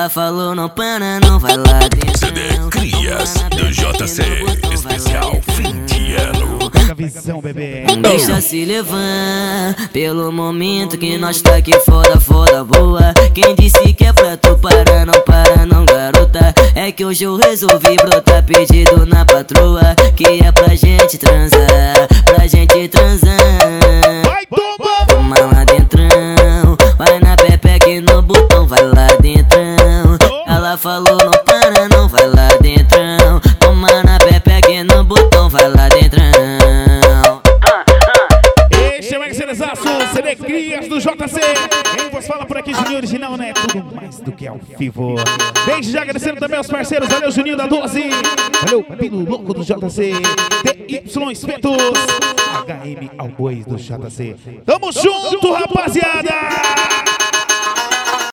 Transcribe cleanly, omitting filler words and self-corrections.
Ela falou não para, não vai lá dentro. CD Crias do JC, especial fim de ano. Pega a visão, bebê. Deixa se levar pelo momento que nós tá aqui foda, foda boa. Quem disse que é pra tu parar, não para não, garota. É que hoje eu resolvi brotar pedido na patroa, que é pra gente transar, pra gente transar. Vai, toma! Toma lá dentrão, vai na pepeca e no botão, vai lá dentrão. Ela falou não para, não, vai lá dentrão. Toma na pepeca e no botão, vai lá dentrão. Este é o Excelsaço, CD Crias do JC. Quem vos fala por aqui, Juninho Original, né? Tudo mais do que ao vivo. Desde já agradecendo também aos parceiros. Valeu, Juninho da 12. Valeu, Pino Louco do JC. TY Espetos. HM Albois do JC. Tamo junto, rapaziada.